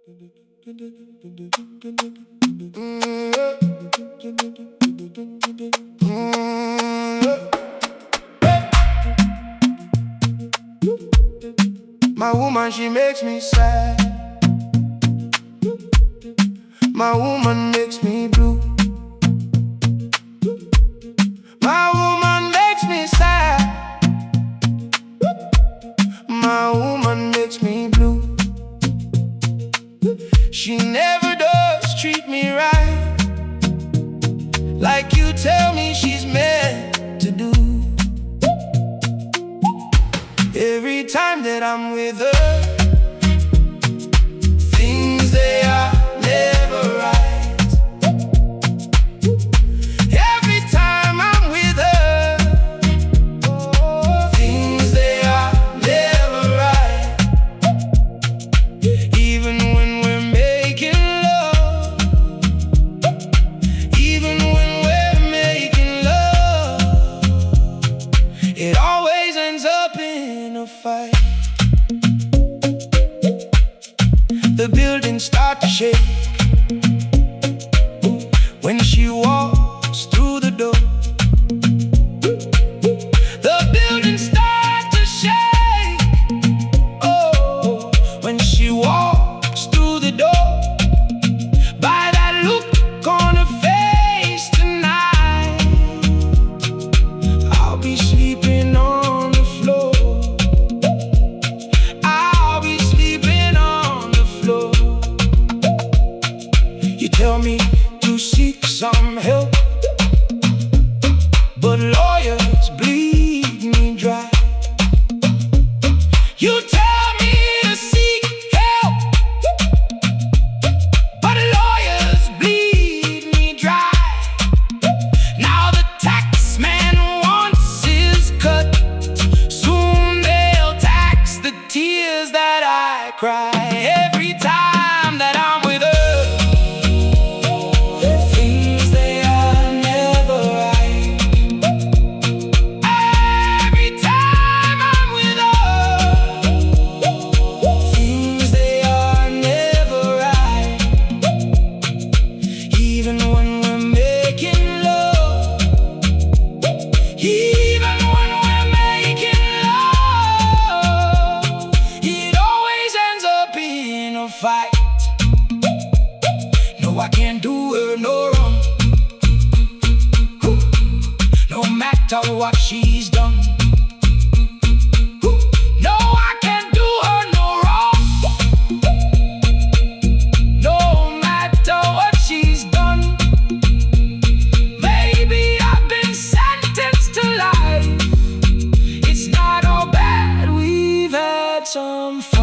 My woman, she makes me sad. My woman makes me blue. My woman makes me sad. My woman makes me blue. She never does treat me right, like you tell me she's meant to do. Every time that I'm with her, things they are never right. Every time I'm with her, things they are never right. Even when we're making love, even when we're making love, it always ends up in a fight. The buildings start to shake when she walks through the door. The buildings start to shake, oh, when she walks through the door. By that look on her face tonight, I'll be sleeping on the floor. I'll be sleeping on the floor. You tell me to seek some help, but lawyers bleed me dry. You tell me to seek help, but lawyers bleed me dry. Now the tax man wants his cut. Soon they'll tax the tears that I cry. Every time that I'm with her, things they are never right. Every time I'm with her, things they are never right. Even when we're making love, even when we're making love, it always ends up in a fight. No, I can't do her no wrong, no matter what she's done. No, I can't do her no wrong, no matter what she's done. Maybe I've been sentenced to life. It's not all bad, we've had some fun.